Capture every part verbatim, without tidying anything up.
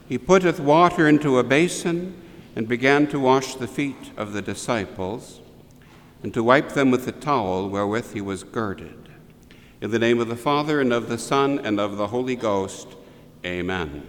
He putteth water into a basin, and began to wash the feet of the disciples, and to wipe them with the towel wherewith he was girded. In the name of the Father, and of the Son, and of the Holy Ghost, amen.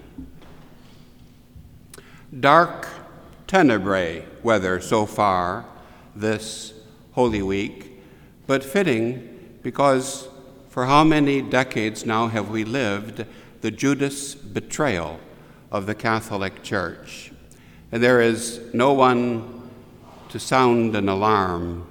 Dark tenebrae weather so far this Holy Week, but fitting because for how many decades now have we lived the Judas betrayal of the Catholic Church? And there is no one to sound an alarm,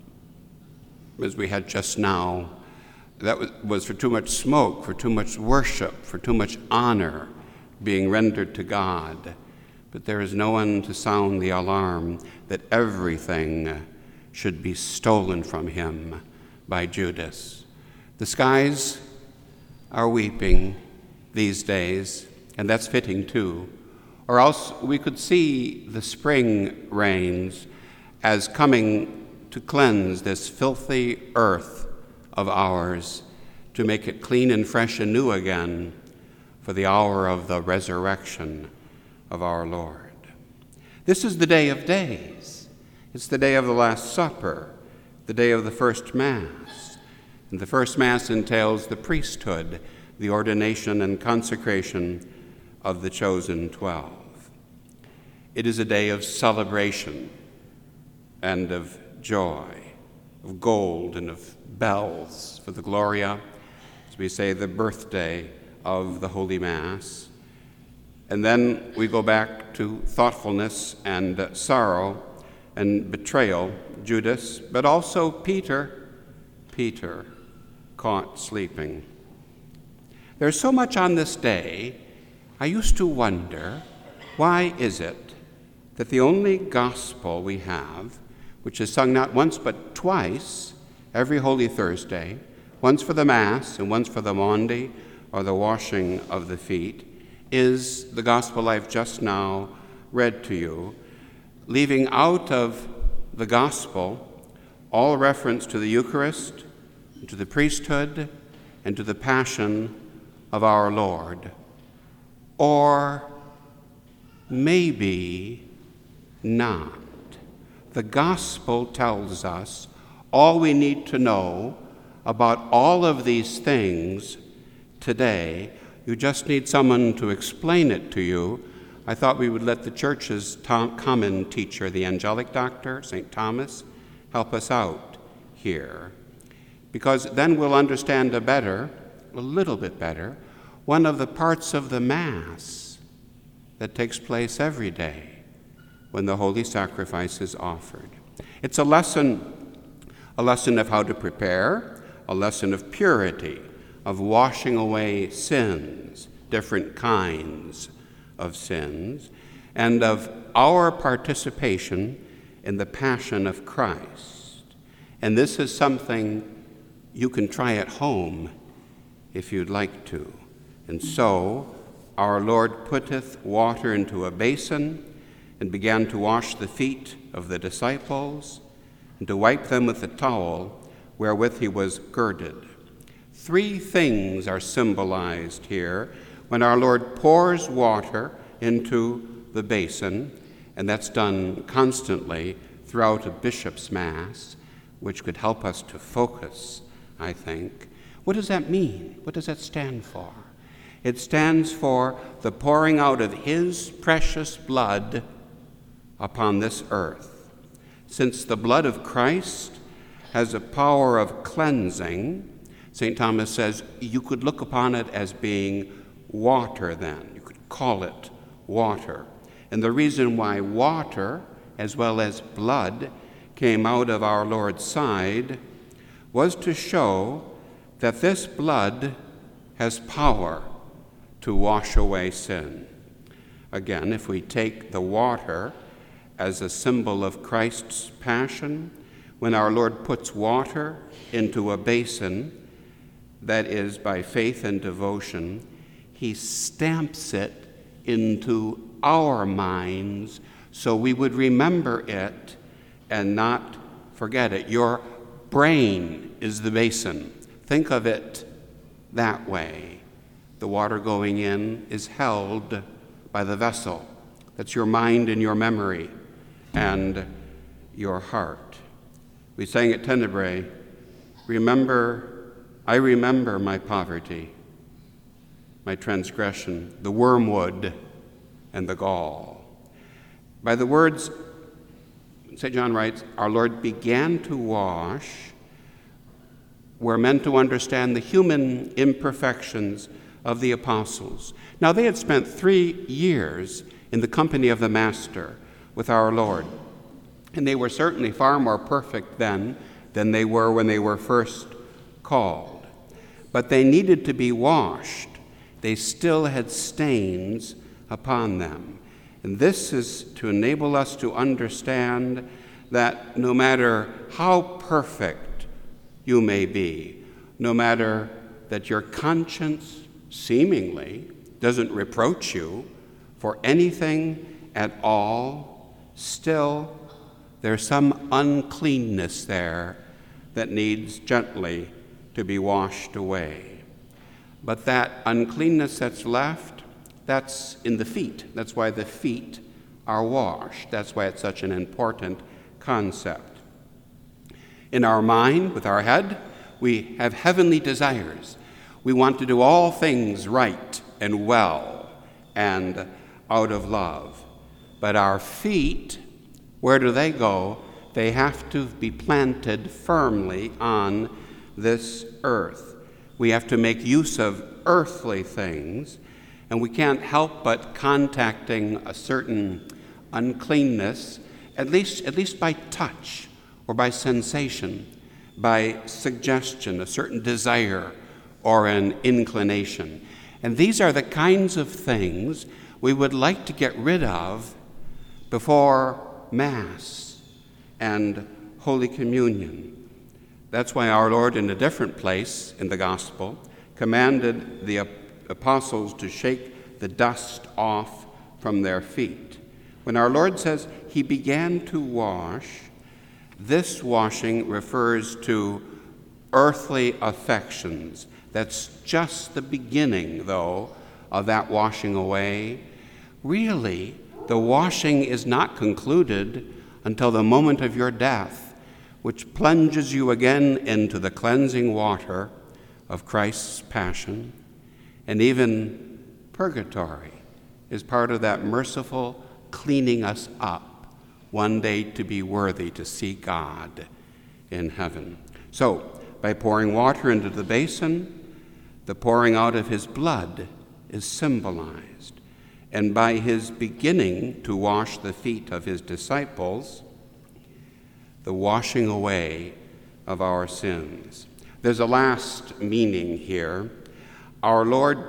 as we had just now. That was for too much smoke, for too much worship, for too much honor being rendered to God. But there is no one to sound the alarm that everything should be stolen from him by Judas. The skies are weeping these days, and that's fitting too. Or else we could see the spring rains as coming to cleanse this filthy earth of ours, to make it clean and fresh and new again for the hour of the resurrection of our Lord. This is the day of days. It's the day of the Last Supper, the day of the first Mass. And the first Mass entails the priesthood, the ordination and consecration of the chosen twelve. It is a day of celebration and of joy, of gold and of bells for the Gloria, as we say the birthday of the Holy Mass. And then we go back to thoughtfulness and sorrow and betrayal, Judas, but also Peter, Peter, caught sleeping. There's so much on this day. I used to wonder, why is it that the only gospel we have, which is sung not once but twice every Holy Thursday, once for the Mass and once for the Maundy, or the washing of the feet, is the gospel I've just now read to you, leaving out of the gospel all reference to the Eucharist, to the priesthood, and to the passion of our Lord. Or maybe not. The gospel tells us all we need to know about all of these things today. You just need someone to explain it to you. I thought we would let the church's Tom, common teacher, the angelic doctor, Saint Thomas, help us out here. Because then we'll understand a better, a little bit better, one of the parts of the Mass that takes place every day when the holy sacrifice is offered. It's a lesson, a lesson of how to prepare, a lesson of purity, of washing away sins, different kinds of sins, and of our participation in the passion of Christ. And this is something you can try at home if you'd like to. And so our Lord putteth water into a basin, and began to wash the feet of the disciples, and to wipe them with the towel wherewith he was girded. Three things are symbolized here when our Lord pours water into the basin, and that's done constantly throughout a bishop's Mass, which could help us to focus, I think. What does that mean? What does that stand for? It stands for the pouring out of his precious blood upon this earth. Since the blood of Christ has a power of cleansing, Saint Thomas says you could look upon it as being water then. You could call it water. And the reason why water, as well as blood, came out of our Lord's side was to show that this blood has power to wash away sin. Again, if we take the water as a symbol of Christ's passion, when our Lord puts water into a basin, that is by faith and devotion, he stamps it into our minds so we would remember it and not forget it. Your brain is the basin. Think of it that way. The water going in is held by the vessel. That's your mind and your memory and your heart. We sang at Tenebrae, remember, I remember my poverty, my transgression, the wormwood and the gall. By the words, Saint John writes, our Lord began to wash. We're meant to understand the human imperfections of the apostles. Now, they had spent three years in the company of the Master with our Lord, and they were certainly far more perfect then than they were when they were first called. But they needed to be washed. They still had stains upon them. And this is to enable us to understand that no matter how perfect you may be, no matter that your conscience seemingly doesn't reproach you for anything at all, still there's some uncleanness there that needs gently to be washed away. But that uncleanness that's left, that's in the feet. That's why the feet are washed. That's why it's such an important concept. In our mind, with our head, we have heavenly desires. We want to do all things right and well and out of love. But our feet, where do they go? They have to be planted firmly on this earth. We have to make use of earthly things, and we can't help but contacting a certain uncleanness, at least, at least by touch or by sensation, by suggestion, a certain desire or an inclination. And these are the kinds of things we would like to get rid of before Mass and Holy Communion. That's why our Lord, in a different place in the Gospel, commanded the apostles to shake the dust off from their feet. When our Lord says he began to wash, this washing refers to earthly affections. That's just the beginning, though, of that washing away. Really, the washing is not concluded until the moment of your death, which plunges you again into the cleansing water of Christ's passion. And even purgatory is part of that merciful cleaning us up, one day to be worthy to see God in heaven. So, by pouring water into the basin, the pouring out of his blood is symbolized. And by his beginning to wash the feet of his disciples, the washing away of our sins. There's a last meaning here. Our Lord,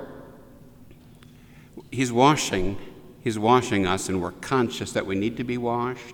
he's washing, he's washing us, and we're conscious that we need to be washed.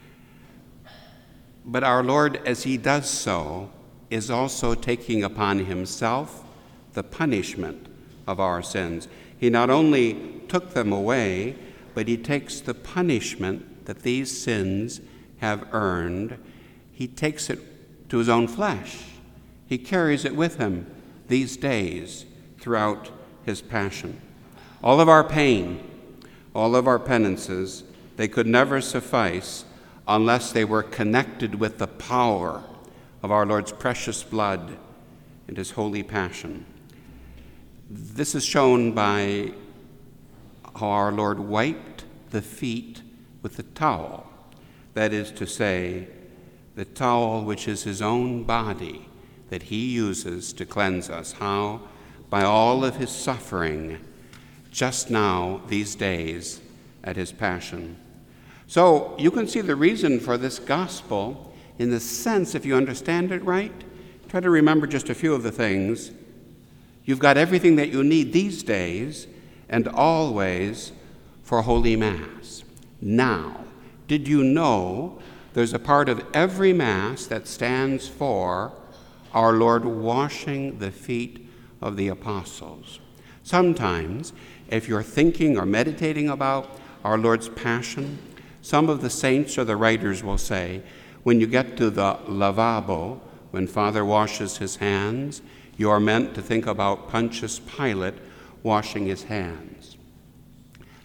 But our Lord, as he does so, is also taking upon himself the punishment of our sins. He not only took them away, but he takes the punishment that these sins have earned. He takes it to his own flesh. He carries it with him these days throughout his passion. All of our pain, all of our penances, they could never suffice unless they were connected with the power of our Lord's precious blood and his holy passion. This is shown by how our Lord wiped the feet with the towel. That is to say, the towel which is his own body that he uses to cleanse us. How? By all of his suffering just now, these days, at his passion. So you can see the reason for this gospel in the sense, if you understand it right, try to remember just a few of the things. You've got everything that you need these days and always for Holy Mass. Now, did you know there's a part of every Mass that stands for our Lord washing the feet of the apostles? Sometimes, if you're thinking or meditating about our Lord's passion, some of the saints or the writers will say, when you get to the lavabo, when Father washes his hands, you are meant to think about Pontius Pilate washing his hands.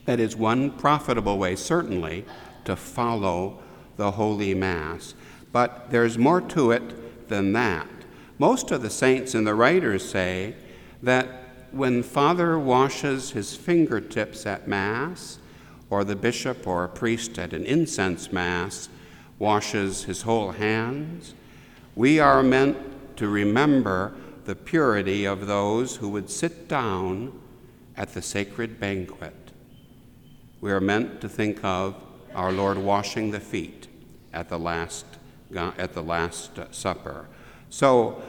That is one profitable way, certainly, to follow the Holy Mass. But there's more to it than that. Most of the saints and the writers say that when Father washes his fingertips at Mass, or the bishop or a priest at an incense Mass washes his whole hands, we are meant to remember the purity of those who would sit down at the sacred banquet. We are meant to think of our Lord washing the feet at the last, at the last supper. So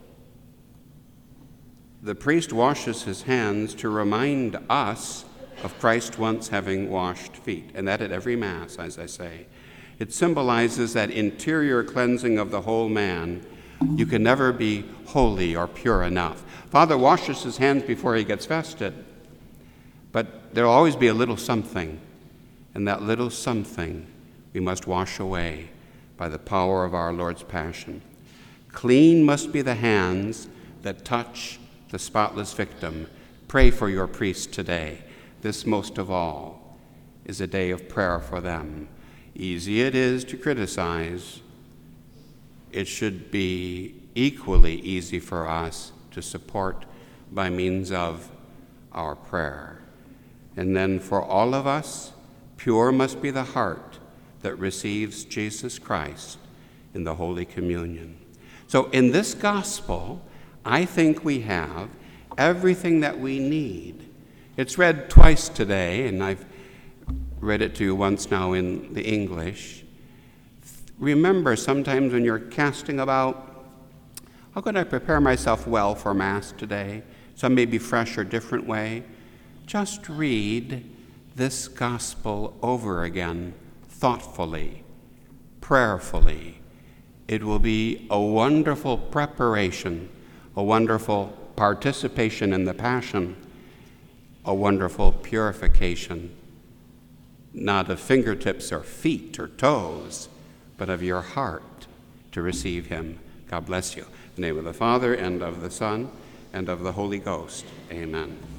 the priest washes his hands to remind us of Christ once having washed feet, and that at every Mass, as I say. It symbolizes that interior cleansing of the whole man. You can never be holy or pure enough. Father washes his hands before he gets vested, but there'll always be a little something, and that little something we must wash away by the power of our Lord's passion. Clean must be the hands that touch the spotless victim. Pray for your priests today. This, most of all, is a day of prayer for them. Easy it is to criticize. It should be equally easy for us to support by means of our prayer. And then for all of us, pure must be the heart that receives Jesus Christ in the Holy Communion. So in this gospel, I think we have everything that we need. It's read twice today, and I've read it to you once now in the English. Remember, sometimes when you're casting about, how could I prepare myself well for Mass today? Some maybe fresh or different way. Just read this gospel over again, thoughtfully, prayerfully. It will be a wonderful preparation, a wonderful participation in the Passion, a wonderful purification, not of fingertips or feet or toes, but of your heart to receive him. God bless you. In the name of the Father, and of the Son, and of the Holy Ghost. Amen.